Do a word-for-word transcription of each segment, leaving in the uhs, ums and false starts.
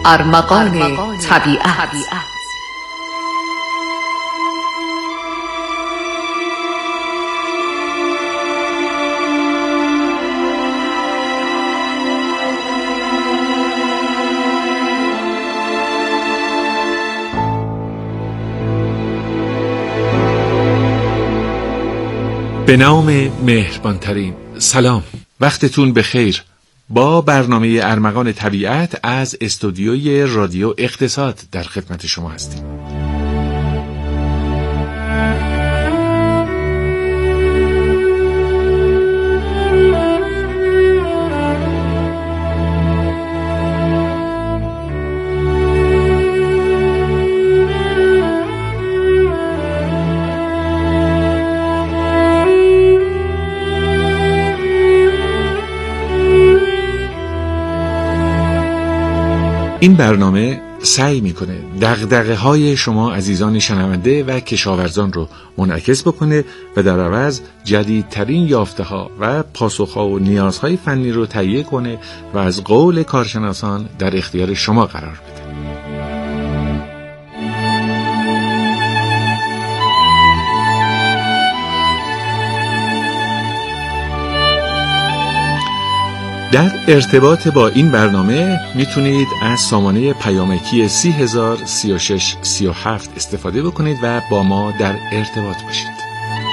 ارمغان طبیعت. به نام مهربانترین. سلام، وقتتون بخیر. با برنامه ارمغان طبیعت از استودیوی رادیو اقتصاد در خدمت شما هستیم. این برنامه سعی میکنه دغدغه های شما عزیزان شنونده و کشاورزان رو منعکس بکنه و در عوض جدیدترین یافته ها و پاسخ ها و نیازهای فنی رو تهیه کنه و از قول کارشناسان در اختیار شما قرار بده. در ارتباط با این برنامه میتونید از سامانه پیامکی سی هزار سی و شش سی و هفت استفاده بکنید و با ما در ارتباط باشید.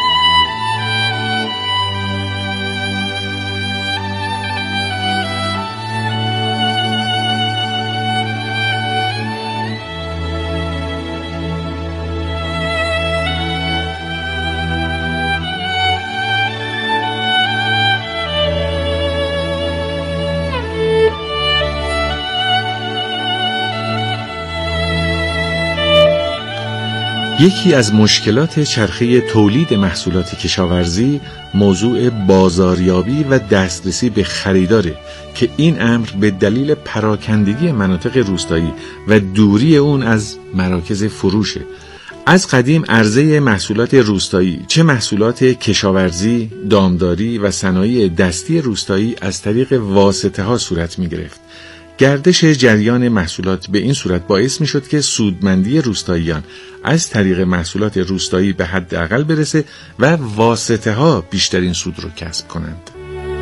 یکی از مشکلات چرخه تولید محصولات کشاورزی موضوع بازاریابی و دسترسی به خریداره که این امر به دلیل پراکندگی مناطق روستایی و دوری اون از مراکز فروشه. از قدیم عرضه محصولات روستایی، چه محصولات کشاورزی، دامداری و صنایع دستی روستایی از طریق واسطه ها صورت می گرفت. گردش جریان محصولات به این صورت باعث می شد که سودمندی روستاییان از طریق محصولات روستایی به حداقل برسه و واسطه ها بیشترین سود رو کسب کنند.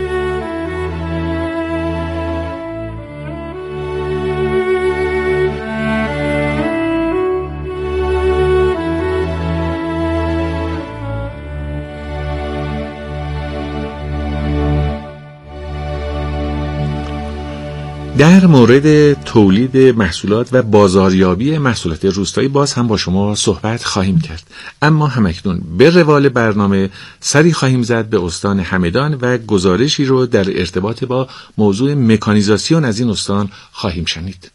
در مورد تولید محصولات و بازاریابی محصولات روستایی باز هم با شما صحبت خواهیم کرد، اما همکنون به روال برنامه سری خواهیم زد به استان همدان و گزارشی رو در ارتباط با موضوع مکانیزاسیون از این استان خواهیم شنید.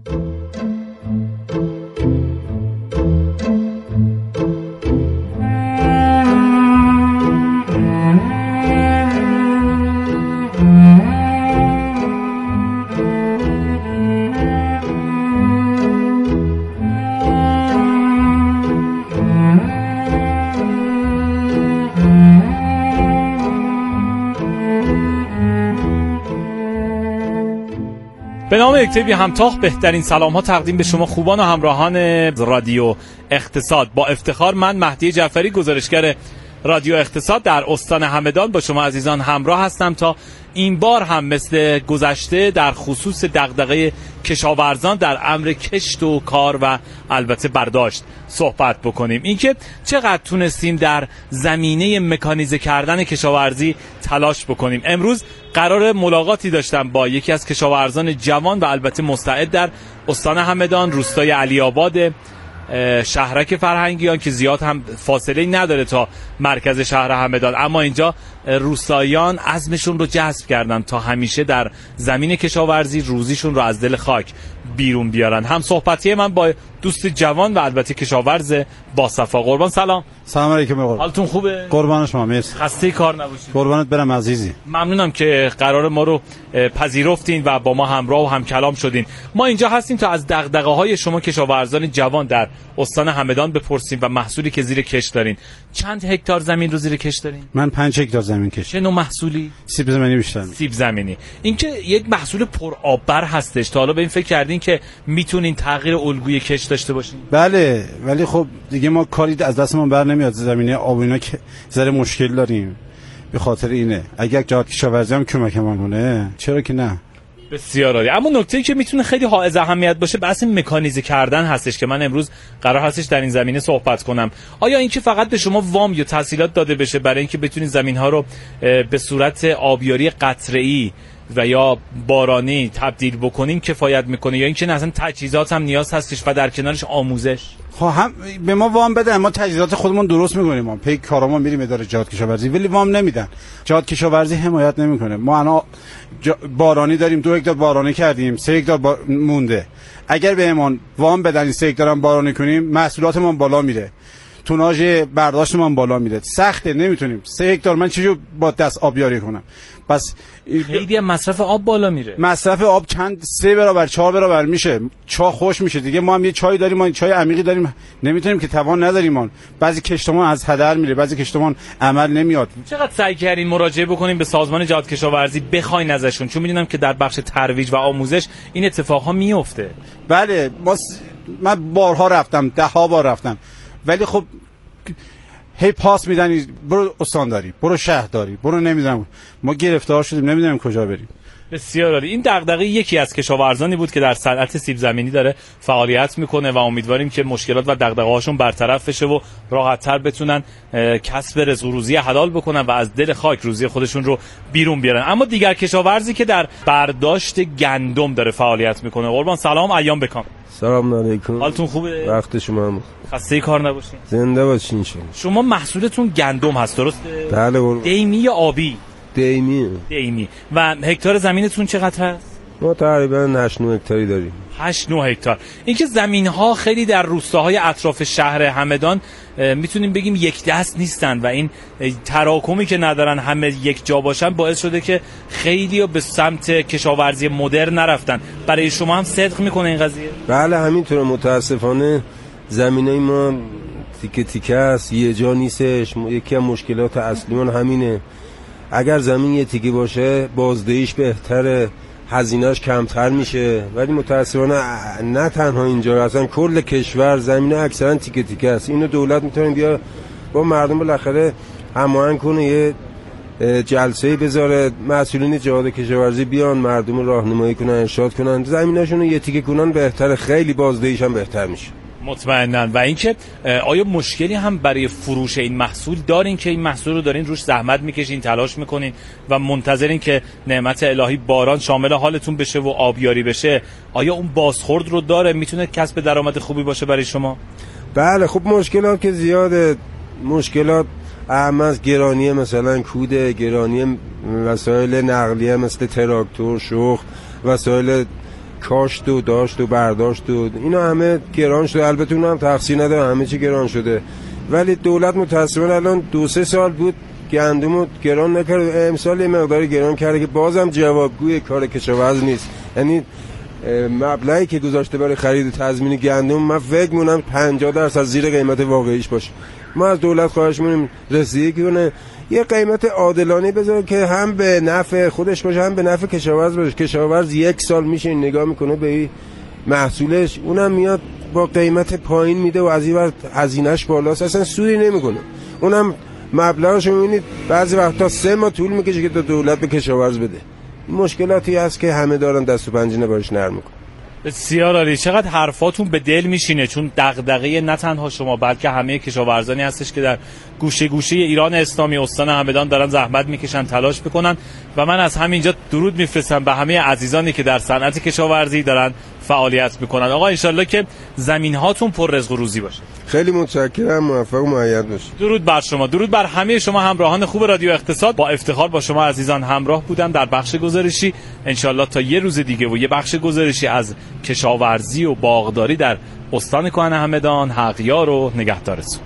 به نام یکتایی همتاخ بهترین سلام ها تقدیم به شما خوبان و همراهان رادیو اقتصاد. با افتخار من مهدی جعفری گزارشگر رادیو اقتصاد در استان همدان با شما عزیزان همراه هستم تا این بار هم مثل گذشته در خصوص دغدغه کشاورزان در امر کشت و کار و البته برداشت صحبت بکنیم. اینکه چقدر تونستیم در زمینه مکانیزه کردن کشاورزی تلاش بکنیم. امروز قرار ملاقاتی داشتم با یکی از کشاورزان جوان و البته مستعد در استان همدان، روستای علی آباد شهرک فرهنگیان که زیاد هم فاصله نداره تا مرکز شهر همدان، اما اینجا روستاییان عزمشون رو جذب کردن تا همیشه در زمین کشاورزی روزیشون رو از دل خاک بیرون بیارن. هم صحبتی من با دوست جوان و البته کشاورز با صفا. قربان سلام. سلام علیکم. قربان. حالتون خوبه؟ قربان شما. مرسی. خسته کار نباشید. قربانت برم عزیزی. ممنونم که قرار ما رو پذیرفتین و با ما همراه و هم کلام شدین. ما اینجا هستیم تا از دغدغه‌های شما کشاورزان جوان در استان همدان بپرسیم و محصولی که زیر کشت دارین. چند هکتار زمین رو زیر کشت دارین؟ من پنج هکتار زمین کشید. چه نوع محصولی؟ سیب زمینی بیشتر. سیب زمینی. این که یک محصول پر آببر هستش. تا حالا به این فکر کردین که میتونین تغییر الگوی کش داشته باشین؟ بله، ولی خب دیگه ما کاری از دستمون بر نمیاد. زمینه آب اینا که ذره مشکل داریم. به خاطر اینه اگر جهاد کشاورزی هم کمکمون کنه چرا که نه. بسیار عالی. اما نکته‌ای که میتونه خیلی حائز اهمیت باشه بحث مکانیزه کردن هستش که من امروز قرار هستش در این زمینه صحبت کنم. آیا اینکه فقط به شما وام یا تسهیلات داده بشه برای اینکه بتونید زمین‌ها رو به صورت آبیاری قطره‌ای و یا بارانی تبدیل بکنین کفایت میکنه، یا اینکه اصلا تجهیزات هم نیاز هستش و در کنارش آموزش؟ خب هم به ما وام بدن، ما تجهیزات خودمون درست میکنیم، ما پی کارامون میریم اداره جهاد کشاورزی، ولی وام نمیدن. جهاد کشاورزی حمایت نمیکنه. ما الان جا... بارانی داریم، دو هکتار بارانی کردیم، سه هکتار با... مونده. اگر بهمون وام بدن این سه هکتار هم بارانی کنیم محصولاتمون بالا میره، توناژ برداشتمون بالا میره. سخته، نمیتونیم. سه هکتار من چجور با دست آبیاری کنم؟ پس خیلی هم مصرف آب بالا میره. مصرف آب چند سه برابر چهار برابر میشه، چاه خوش میشه دیگه. ما هم یه چای داریم، ما چای عمیقی داریم، نمیتونیم که توان نداریم. ما بعضی کشتمان از هدر میره، بعضی کشتمان عمل نمیاد. چقدر سعی کردین مراجعه بکنین به سازمان جهاد کشاورزی بخواین ازشون؟ چون میدونم که در بخش ترویج و آموزش این اتفاقها میفته. بله، ما من بارها رفتم، ده ها بار رفتم، ولی خب هی پاس میدن، برو استانداری، برو شهرداری، برو نمیدونم. ما گرفتار شدیم، نمیدونم کجا بریم. بسیار عالی. این دغدغه یکی از کشاورزانی بود که در صنعت سیب زمینی داره فعالیت میکنه و امیدواریم که مشکلات و دغدغه‌هاشون برطرف بشه و راحت‌تر بتونن کسب رزق و روزی حلال بکنن و از دل خاک روزی خودشون رو بیرون بیارن. اما دیگر کشاورزی که در برداشت گندم داره فعالیت میکنه. قربان سلام، ایام بکام. سلام علیکم. حالتون خوبه؟ وقت شما هم خسته کار نباشین. زنده باشین شما. شما محصولتون گندم هست درسته؟ بله قربان. دیمی یا آبی؟ دیمی. دیمی. و هکتار زمینتون چقدر هست؟ ما تقریبا هشت نه هکتاری داریم. هشت نه هکتار. اینکه زمین‌ها خیلی در روستاهای اطراف شهر همدان میتونیم بگیم یک دست نیستن و این تراکمی که ندارن همه یک جا باشن باعث شده که خیلی به سمت کشاورزی مدرن نرفتن. برای شما هم صدق میکنه این قضیه؟ بله همینطوره. متاسفانه زمینای ما تیکه تیکه است، یه جا نیستش. یکی از مشکلات اصلیمون همینه. اگر زمین یه تیکه باشه بازدهیش بهتره، هزینه‌اش کمتر میشه، ولی متاسفانه نه تنها اینجا، اصلا کل کشور زمین اکثرا تیکه تیکه است. اینو دولت میتونه بیا با مردم بالاخره هماهنگ کنه، یه جلسه‌ای بذاره، مسئولین جهاد کشاورزی بیان مردم راهنمایی کنن، ارشاد کنن، زمیناشون رو یه تیکه کنن بهتره، خیلی بازدهیش هم بهتر میشه. مطمئناً. و اینکه آیا مشکلی هم برای فروش این محصول دارین که این محصول رو دارین روش زحمت میکشین، تلاش میکنین و منتظرین که نعمت الهی باران شامل حالتون بشه و آبیاری بشه؟ آیا اون بازخورد رو داره؟ میتونه کسب درآمد خوبی باشه برای شما؟ بله خب مشکلات که زیاده. مشکلات اهم از گرانی مثلا کود، گرانی وسایل نقلیه مثل تراکتور، شخم، وسایل کاشت و داشت و برداشت و اینا همه گران شده. البته اون هم تقصیر نداره، همه چی گران شده، ولی دولت متأسفانه الان دو سه سال بود گندمو گران نکرد، امسال یه مقداری گران کرده که بازم جوابگوی کار کشاورز نیست. یعنی مبلغی که گذاشته برای خرید تضمین گندم من فکر می‌کنم پنجاه درصد زیر قیمت واقعیش باشه. ما از دولت خواهش می‌کنیم رسیدگی کنه، یه قیمت عادلانه بذاره که هم به نفع خودش باشه هم به نفع کشاورز باشه. کشاورز یک سال میشه نگاه میکنه به محصولش، اونم میاد با قیمت پایین میده و از این وقت هزینه‌اش بالاست، اصلا سودی نمیکنه. اونم مبلغش رو میبینید بعضی وقتا سه ماه طول میکشه که دولت به کشاورز بده. این مشکلاتی هست که همه دارن دست و پنجه باش نرم میکنن. بسیار عالی. چقدر حرفاتون به دل میشینه، چون دغدغه نه تنها شما بلکه همه کشاورزانی هستش که در گوشه گوشه ایران اسلامی استان همدان دارن زحمت میکشن، تلاش میکنن و من از همینجا درود میفرستم به همه عزیزانی که در صنعت کشاورزی دارن فعالیت میکنن. آقا انشالله که زمین هاتون پر رزق و روزی باشه. خیلی متشکرم، موفق و مؤید باشید. درود بر شما، درود بر همه شما همراهان خوب رادیو اقتصاد. با افتخار با شما عزیزان همراه بودم در بخش گزارشی. انشالله تا یه روز دیگه و یه بخش گزارشی از کشاورزی و باغداری در استان کهن همدان. حقیار و نگهدارتون.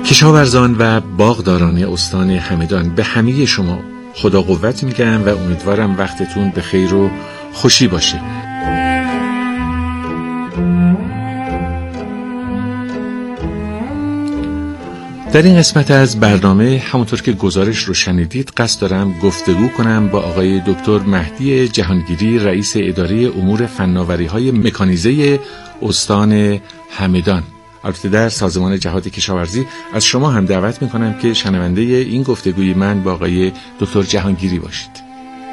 کشاورزان و باغداران استان همدان، به همه شما خدا قوت میگم و امیدوارم وقتتون به خیر و خوشی باشه. در این قسمت از برنامه همونطور که گزارش رو شنیدید قصد دارم گفتگو کنم با آقای دکتر مهدی جهانگیری، رئیس اداره امور فناوری‌های مکانیزه استان همدان. البته در سازمان جهاد کشاورزی از شما هم دعوت میکنم که شنونده این گفتگوی من با آقای دکتر جهانگیری باشید.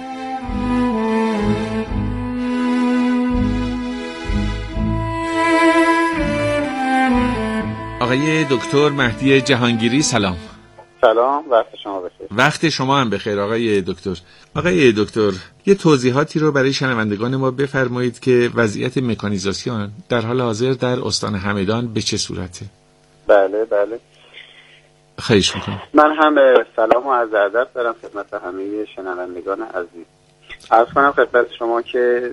آقای دکتر مهدی جهانگیری سلام. سلام، وقت شما بخیر. وقت شما هم بخیر آقای دکتر. آقای دکتر، یه توضیحاتی رو برای شنوندگان ما بفرمایید که وضعیت مکانیزاسیون در حال حاضر در استان همدان به چه صورته؟ بله بله. خواهش میکنم. من هم سلام و عرض ادب دارم خدمت همه شنوندگان عزیز. عرض کنم خدمت شما که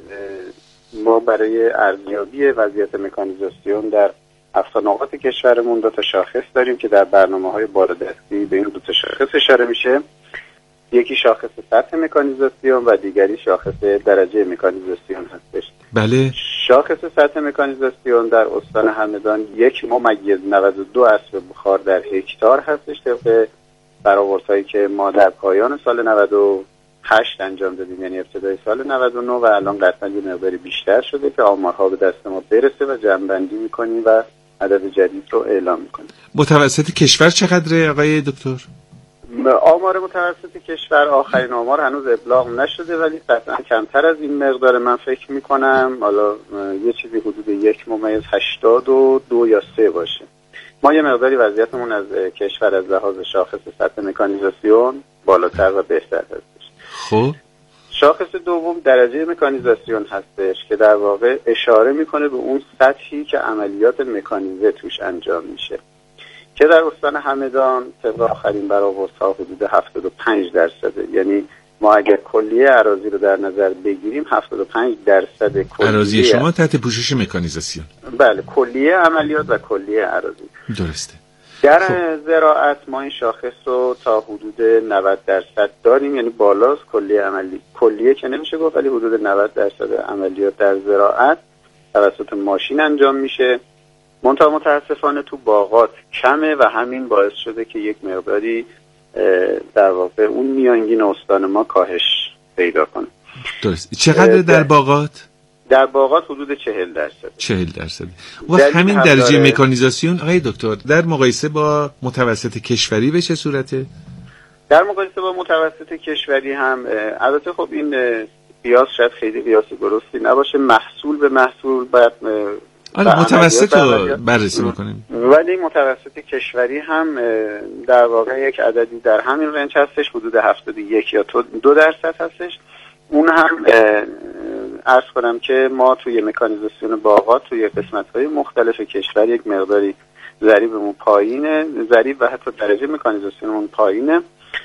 ما برای ارزیابی وضعیت مکانیزاسیون در هفتاد نقاط کشورمون دو تا شاخص داریم که در برنامه‌های بالادستی به این دو تا شاخص اشاره میشه. یکی شاخص سطح مکانیزاسیون و دیگری شاخص درجه مکانیزاسیون هستش. بله. شاخص سطح مکانیزاسیون در استان همدان یک ممیز نود و دو اسب بخار در هکتار هستش طبق برآوردهایی که ما در پایان سال نود و هشت انجام دادیم، یعنی ابتدای سال نود و نه، و الان قطعا یه مقداری بیشتر شده که آمارها به دست ما برسه و جمع‌بندی می‌کنیم و عدد جدید رو اعلام می‌کنیم. متوسط کشور چقدره آقای دکتر؟ آمار متوسط کشور آخرین آمار هنوز ابلاغ نشده ولی قطعا کمتر از این مقدار من فکر می‌کنم، حالا یه چیزی حدود یک ممیز هشتاد و دو یا سه باشه. ما یه مقداری وضعیتمون از کشور از لحاظ شاخص سطح مکانیزاسیون بالاتر و بهتر هستش. خب شاخص دوم درجه مکانیزاسیون هستش که در واقع اشاره میکنه به اون سطحی که عملیات مکانیزه توش انجام میشه که در استان همدان طبق آخرین برآوردها حدود هفتاد و پنج درصده. یعنی ما اگر کلیه اراضی رو در نظر بگیریم هفتاد و پنج درصد کلیه اراضی شما تحت پوشش مکانیزاسیون. بله، کلیه عملیات و کلیه اراضی. درسته. در زراعت ما این شاخص رو تا حدود نود درصد داریم، یعنی بالاست. کلیه عملی کلیه که نمیشه گفت ولی حدود نود درصد عملیات در زراعت توسط ماشین انجام میشه. منتها متاسفانه تو باغات کمه و همین باعث شده که یک مقداری در واقع اون میانگین استان ما کاهش پیدا کنه. درست. چقدر در باغات؟ در باغات حدود چهل درصد. چهل درصد. و همین درجه مکانیزاسیون آقای دکتر در مقایسه با متوسط کشوری به چه صورته؟ در مقایسه با متوسط کشوری هم البته خب این قیاس شاید خیلی قیاس درستی نباشه، محصول به محصول باید آره متوسط رو بررسی بکنیم، ولی متوسط کشوری هم در واقع یک عددی در همین رنج هستش، حدود هفتاد و یک یا دو درصد هستش. اون هم عرض کنم که ما توی مکانیزاسیون باغات توی قسمت‌های مختلف کشور یک مقداری ضریبمون پایینه، ضریب و حتی درجه مکانیزاسیونمون پایینه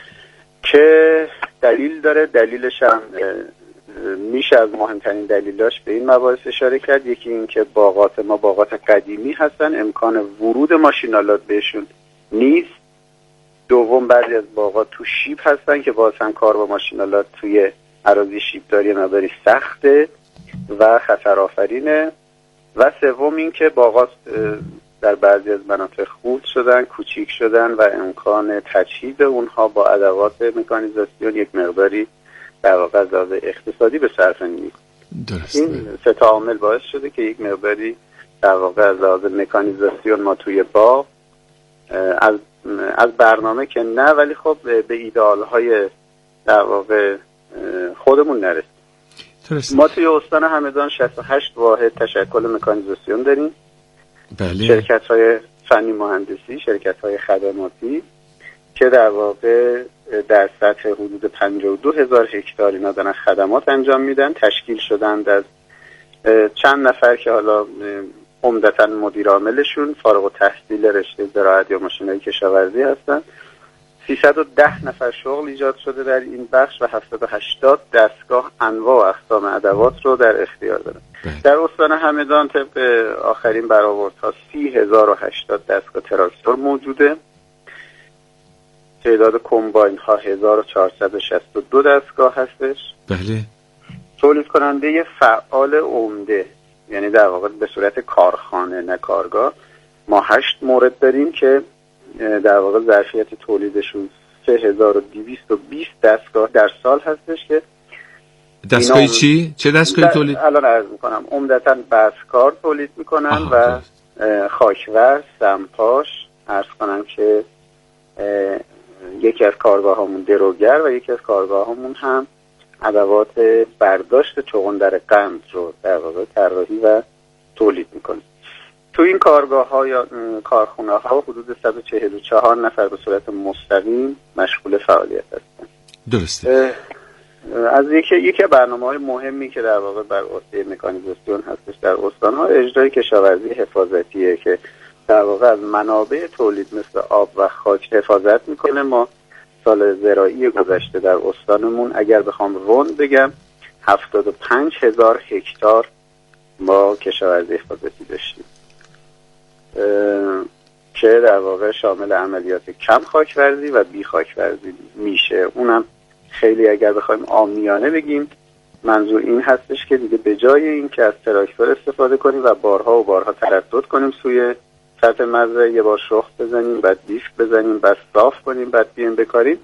که دلیل داره. دلیلش هم میشه از مهمترین دلیلاش به این مباحث اشاره کرد. یکی این که باغات ما باغات قدیمی هستن، امکان ورود ماشینالات بهشون نیست. دوم بعضی از باغات تو شیب هستن که واسه کار با ماشینالات توی اراضی شیبداری مقداری سخته و خطر آفرینه. و سوم این که باغات در بعضی از مناطق خرد شدن، کوچیک شدن و امکان تجهیز اونها با ادوات مکانیزاسیون یک مقداری در واقع از لحاظ اقتصادی به صرفه نمی‌ره. درسته. این سه تا عامل باعث شده که یک مقداری در واقع از لحاظ مکانیزاسیون ما توی باغ از از برنامه که نه ولی خب به ایدئال‌های در واقع خودمون نرسیم. درسته. ما توی استان همدان شصت و هشت واحد تشکل مکانیزاسیون داریم. بله. شرکت‌های فنی مهندسی، شرکت‌های خدماتی که در واقع در سطح حدود پنجاه و دو هزار هکتار اینا دارن خدمات انجام میدن. تشکیل شدند از چند نفر که حالا عمدتاً مدیر عاملشون فارغ التحصیل رشته زراعت یا ماشینای کشاورزی هستن. سیصد و ده نفر شغل ایجاد شده در این بخش و هفتصد و هشتاد دستگاه انواع و اقسام ادوات رو در اختیار دارن. در استان همدان طبق آخرین برآوردها سی هزار و هشتاد دستگاه تراکتور موجوده تعداد کمباین ها هزار و چهارصد و شصت و دو دستگاه هستش. بله. تولید کننده فعال عمده، یعنی در واقع به صورت کارخانه نه کارگاه، ما هشت مورد داریم که در واقع ظرفیت تولیدشون سه هزار و دویست و بیست دستگاه در سال هستش. که دستگاه چی؟ چه دستگاهی تولید؟ الان عرض میکنم. عمدتاً بسکار تولید میکنن و خاکور، سمپاش. عرض کنم که یکی از کارگاه همون دروگر و یکی از کارگاه همون هم ادوات برداشت چغندر قند رو در واقع طراحی و تولید میکنه. تو این کارگاه ها یا کارخونه ها حدود صد و چهل و چهار نفر به صورت مستقیم مشغول فعالیت هستند. درسته. از یکی یکی برنامه های مهمی که در واقع بر عهده مکانیزاسیون هستش در استان ها اجرای کشاورزی حفاظتیه که در واقع از منابع تولید مثل آب و خاک حفاظت میکنه. ما سال زراعی گذشته در استانمون اگر بخوام روند بگم هفتاد و پنج هزار هکتار ما کشاورزی حفاظتی داشتیم که در واقع شامل عملیات کم خاکورزی و بی خاکورزی میشه. اونم خیلی اگر بخوایم عامیانه بگیم منظور این هستش که دیگه به جای این که از تراکتور استفاده کنیم و بارها و بارها تردد کنیم سوی سطح مزرعه، یه بار شخم بزنیم بعد دیسک بزنیم بعد صاف کنیم بعد بیایم بکاریم،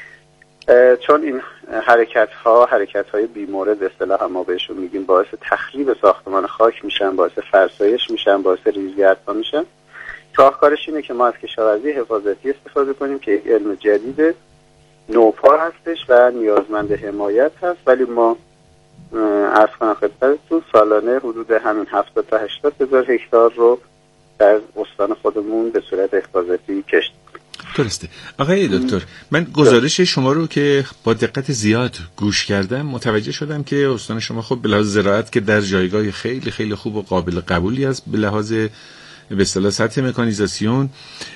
چون این حرکت ها حرکت های بیمورد اصطلاحا ما بهشون میگیم باعث تخریب ساختمان خاک میشن، باعث فرسایش میشن، باعث ریزگردها میشن. راهکارش اینه که ما از کشاورزی حفاظتی استفاده کنیم که علم جدید نوپا هستش و نیازمند حمایت هست، ولی ما عرض کنم خدمتتون سالانه حدود همین هفتاد تا هشتاد هزار هکتار رو در استان خودمون به صورت حفاظتی کشت. درسته. آقای دکتر، من گزارش شما رو که با دقت زیاد گوش کردم متوجه شدم که استان شما خب به لحاظ زراعت که در جایگاه خیلی خیلی خوب و قابل قبولی است به لحاظ به اصطلاح سطح مکانیزاسیون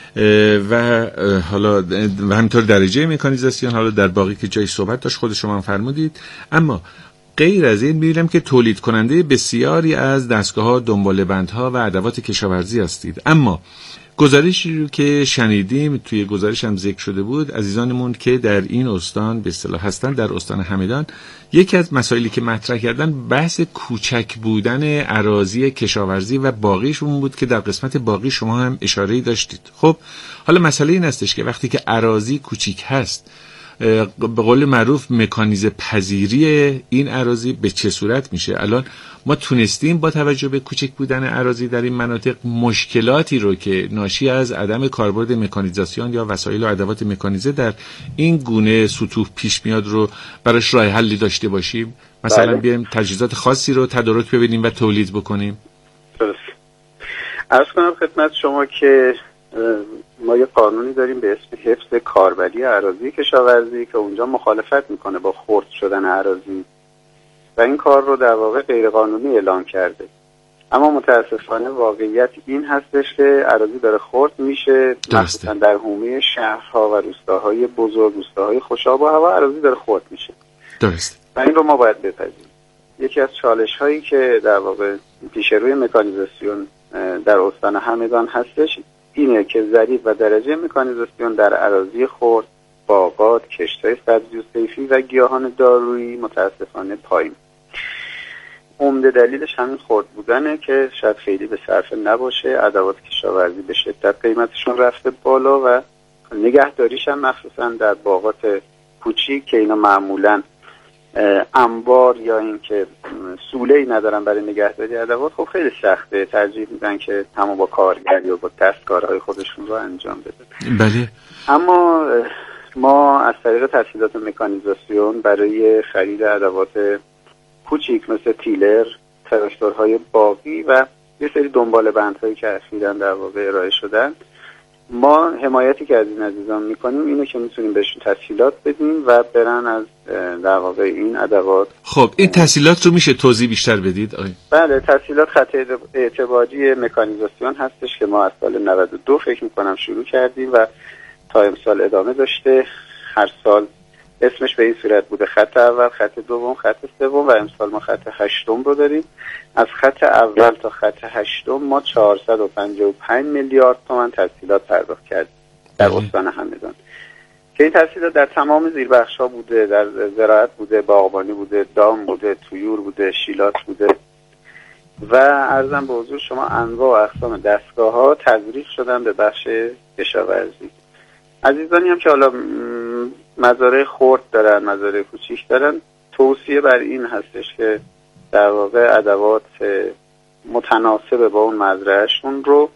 و حالا و همینطور درجه مکانیزاسیون، حالا در باقی که جای صحبت داشت خود شما هم فرمودید. اما غیر از این می‌بینم که تولید کننده بسیاری از دستگاه‌ها، دنباله‌بندها و ادوات کشاورزی هستید. اما گزارشی رو که شنیدیم توی گزارش هم ذکر شده بود، عزیزانمون که در این استان به اصطلاح هستن، در استان همدان، یکی از مسائلی که مطرح کردن بحث کوچک بودن اراضی کشاورزی و باقیشون بود که در قسمت باقی شما هم اشاره‌ای داشتید. خب حالا مسئله این هستش که وقتی که اراضی کوچیک هست، به قول معروف مکانیزه پذیری این اراضی به چه صورت میشه؟ الان ما تونستیم با توجه به کوچک بودن اراضی در این مناطق مشکلاتی رو که ناشی از عدم کاربرد مکانیزاسیون یا وسایل و ادوات مکانیزه در این گونه سطوح پیش میاد رو براش راه حلی داشته باشیم؟ مثلا بله. بیایم تجهیزات خاصی رو تدارک ببینیم و تولید بکنیم. درست. عرض کنم خدمت شما که ما یه قانونی داریم به اسم حفظ کاربری اراضی کشاورزی که اونجا مخالفت میکنه با خرد شدن اراضی و این کار رو در واقع غیر قانونی اعلام کرده. اما متاسفانه واقعیت این هستش که اراضی داره خرد میشه، مثلا در حومه شهرها و روستاهای بزرگ، روستاهای خوشاب و هوا اراضی داره خرد میشه. درست. و این رو ما باید بپذیریم. یکی از چالش هایی که در واقع پیش روی مکانیزاسیون در استان همدان هستش اینه که ظریف و درجه مکانیزاسیون در اراضی خرد، باغات، کشت‌های سبزی و صیفی و گیاهان دارویی متاسفانه پایین. عمده دلیلش همین خرد بودنه که شاید خیلی به صرفه نباشه، ادوات کشاورزی به شدت قیمتشون رفته بالا و نگهداریش هم مخصوصا در باغات کوچیک که اینا معمولاً انبار یا این که سوله‌ای ندارن برای نگهداری ادوات، خب خیلی سخته، ترجیح میدن که همون با کارگر یا با دستکارهای خودشون رو انجام بدن. بله. اما ما از طریق تسهیلات مکانیزاسیون برای خرید ادوات کوچیک مثل تیلر، تراکتورهای باقی و یه سری دنبال بندهایی که اخیراً در واقع ارائه شدن، ما حمایتی که از این عزیزان میکنیم اینه که میتونیم بهشون تسهیلات بدیم و برن از در واقع این ادوات. خب این تسهیلات رو میشه توضیح بیشتر بدید آقای؟ بله، تسهیلات خط اعتباری مکانیزاسیون هستش که ما از سال نود و دو فکر میکنم شروع کردیم و تا امسال ادامه داشته. هر سال اسمش به این صورت بوده: خط اول، خط دوم، خط سوم و امسال ما خط هشتم رو داریم. از خط اول تا خط هشتم ما چهارصد و پنجاه و پنج میلیارد تومان تسهیلات پرداخت کردیم در استان همدان که این تحصیلات در تمام زیربخش‌ها بوده، در زراعت بوده، باغبانی بوده، دام بوده، طیور بوده، شیلات بوده و عرضم به حضور شما انواع و اقسام دستگاه‌ها تزریق شدن به بخش کشاورزی. عزیزانی هم که حالا مزارع خرد دارن، مزارع کوچیک دارن، توصیه بر این هستش که در واقع ادوات متناسب با اون مزرعهشون رو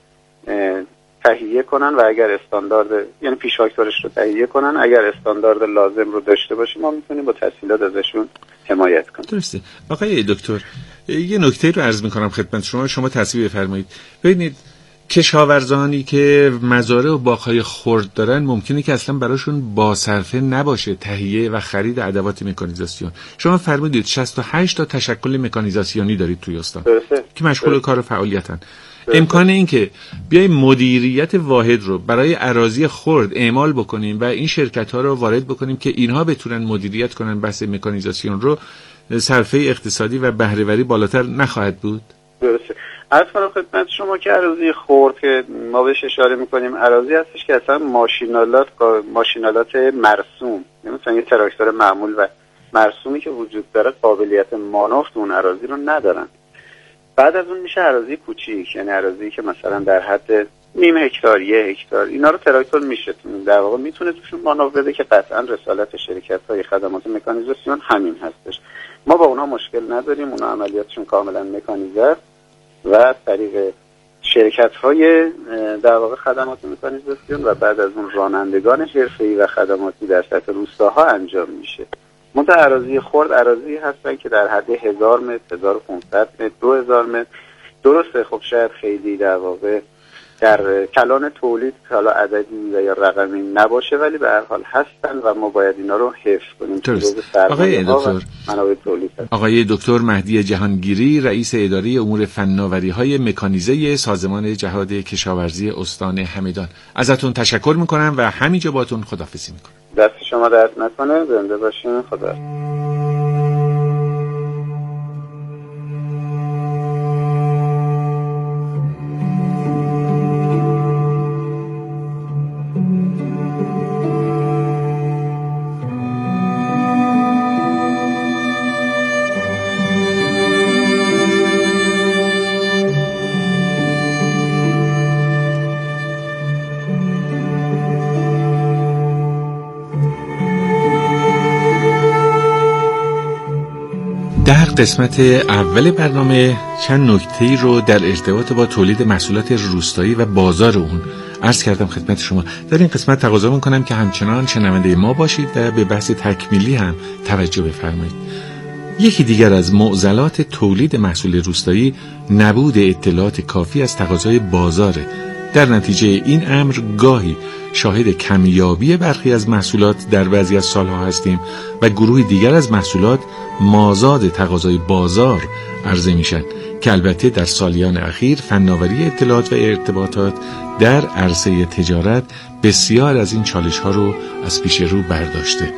تهیه کنن و اگر استاندارد، یعنی پیش فاکتورش رو تهیه کنن، اگر استاندارد لازم رو داشته باشیم ما میتونیم با تسهیلات ازشون حمایت کنیم. درسته. آقای دکتر، یه نکته رو عرض میکنم خدمت شما، شما تصویب بفرمایید. ببینید کشاورزانی که مزارع و باغ‌های خرد دارن ممکنه که اصلا براشون باصرفه نباشه تهیه و خرید ادوات مکانیزاسیون. شما فرمودید شصت و هشت تا تشکل مکانیزاسیونی دارید توی استان که مشغول کار و فعالیتن. امکان این که بیایم مدیریت واحد رو برای اراضی خرد اعمال بکنیم و این شرکت‌ها رو وارد بکنیم که اینها بتونن مدیریت کنن بحث مکانیزاسیون رو، صرفه اقتصادی و بهره‌وری بالاتر نخواهد بود؟ درسته. عرض کنم خدمت شما که اراضی خرد که ما بهش اشاره می‌کنیم اراضی هستش که اصلا ماشینالات ماشینالات مرسوم، یعنی مثلا یه تراکتور معمول و مرسومی که وجود داره قابلیت مانور اون اراضی رو ندارن. بعد از اون میشه اراضی کوچیک، یعنی اراضی که مثلا در حد نیم هکتار، یک هکتار، اینا رو تراکتور میشه در واقع میتونه توشون مانور بده که قطعا رسالت شرکت‌های خدمات مکانیزاسیون همین هستش. ما با اونها مشکل نداریم، اونها عملیاتشون کاملا مکانیزه و از طریق شرکت‌های در واقع خدمات مکانیزاسیون و بعد از اون رانندگان حرفه‌ای و خدماتی در سطح روستاها انجام میشه. منتها اراضی خرد اراضی هستن که در حد هزار متر، هزار و پانصد متر، دو هزار متر. درسته خب شاید خیلی در واقع در کلان تولید حالا عددی و یا رقمی نباشه ولی به هر حال هستن و ما باید اینا رو حفظ کنیم. آقای دکتر منابع تولید آقای دکتر مهدی جهانگیری، رئیس اداره امور فناوری‌های مکانیزه سازمان جهاد کشاورزی استان همدان، ازتون تشکر میکنم و همینجا باتون خداحافظی میکنم. دست شما درد نکنه، زنده باشین. خدا. در قسمت اول برنامه چند نکته‌ای رو در ارتباط با تولید محصولات روستایی و بازار اون عرض کردم خدمت شما. در این قسمت تقاضا می‌کنم که همچنان شنونده ما باشید و به بحث تکمیلی هم توجه بفرمایید. یکی دیگر از معضلات تولید محصول روستایی نبود اطلاعات کافی از تقاضای بازاره. در نتیجه این امر گاهی شاهد کمیابی برخی از محصولات در بعضی از سالها هستیم و گروه دیگر از محصولات مازاد تقاضای بازار عرضه میشن که البته در سالیان اخیر فناوری اطلاعات و ارتباطات در عرصه تجارت بسیار از این چالش ها رو از پیش رو برداشته.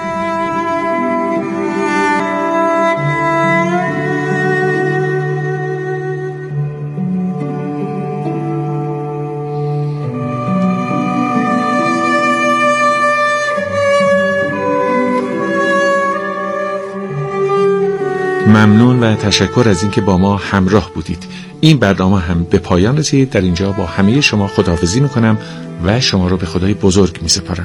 ممنون و تشکر از اینکه با ما همراه بودید. این برنامه هم به پایان رسید. در اینجا با همه شما خداحافظی میکنم و شما رو به خدای بزرگ میسپارم.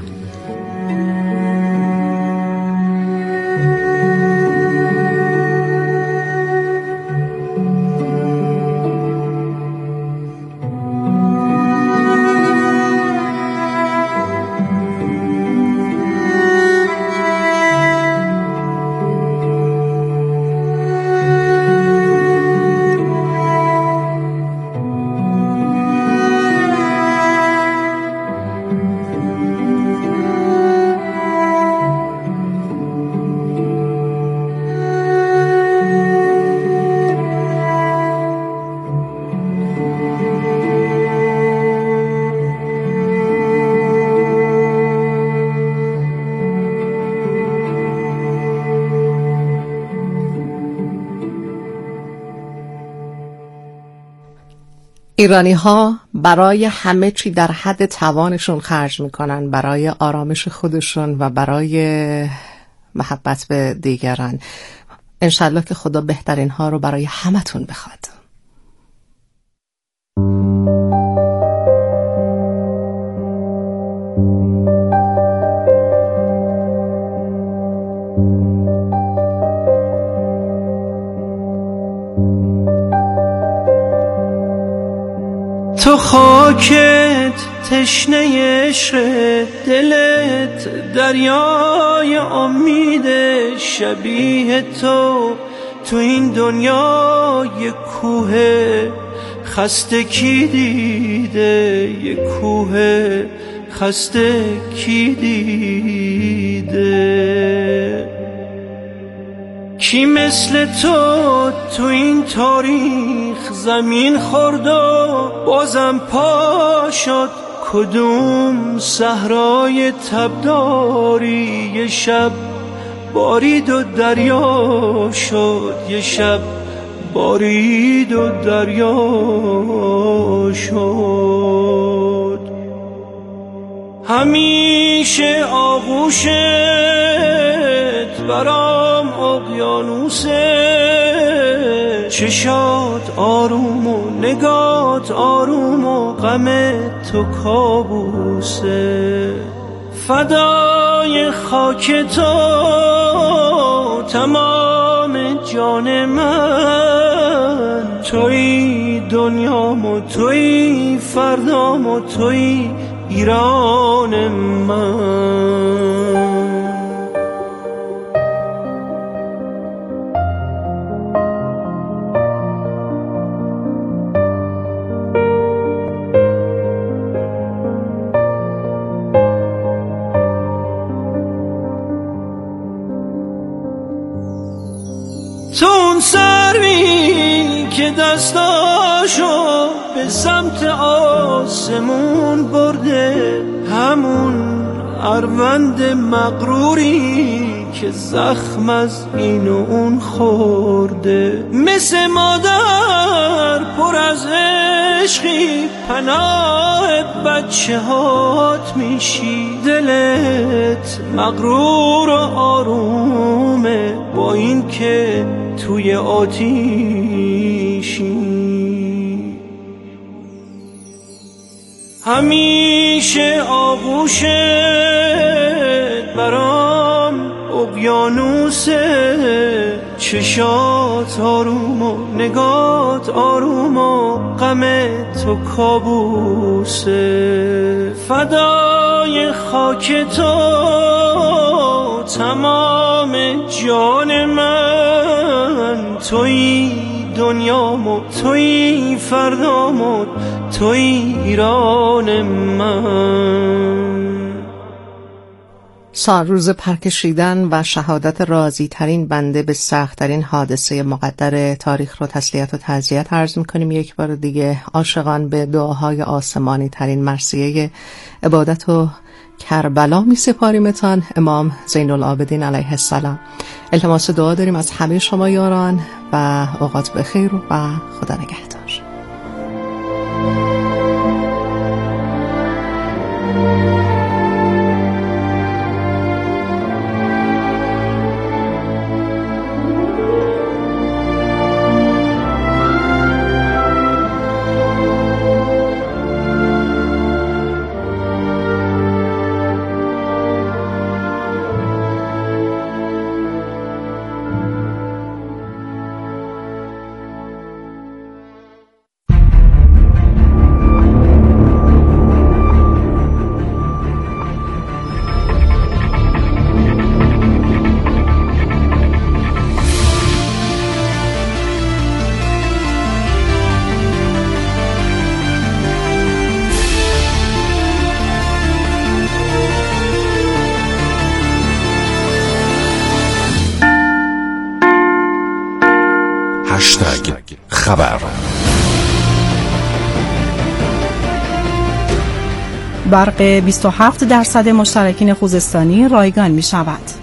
ایرانی ها برای همه چی در حد توانشون خرج میکنن، برای آرامش خودشون و برای محبت به دیگران. انشالله که خدا بهترین ها رو برای همتون بخواد. تو خاکت تشنه عشق، دلت دریای امید، شبیه تو تو این دنیا یه کوه خسته کی دیده، یه کوه خسته کی دیده. کی مثل تو تو این تاریخ زمین خورد و بازم پا شد؟ کدوم صحرای تبداری یه شب بارید و دریا شد، یه شب بارید و دریا شد. همیشه آغوشت برام اقیانوسه، چشات آروم و نگات آروم و غم تو کابوسه. فدای خاک تو تمام جان من، توی دنیام و توی فردام و توی ایران من. تو اون سروی که دستاشو به سمت آسمون برده، همون اروند مغروری که زخم از این و اون خورده. مثل مادر پر از عشقی پناه بچه هات میشی، دلت مغرور و آرومه با این که توی آتیشی. همیشه آغوشت برام اقیانوسه، چشات آروم و نگات آروم و غم تو کابوسه. فدای خاک تو تمام جان من، توی دنیام و توی فردام و توی ایران من. سال روز پرکشیدن و شهادت راضی ترین بنده به سخت ترین حادثه مقدر تاریخ رو تسلیت و تعزیت عرض میکنیم. یک بار دیگه عاشقان به دعاهای آسمانی ترین مرثیه عبادت و کربلا می سپاریمتان، امام زین العابدین علیه السلام. التماس دعا داریم از همه شما یاران و اوقات بخیر و خدا نگهدار. خبر. برق بیست و هفت درصد مشترکین خوزستانی رایگان می شود.